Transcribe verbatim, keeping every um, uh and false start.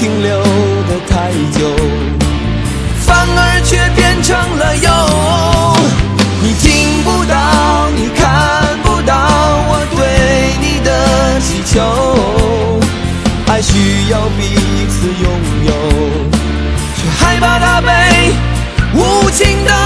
停留得太久，反而却变成了忧。你听不到，你看不到我对你的祈求，爱需要彼此拥有，却害怕它被无情的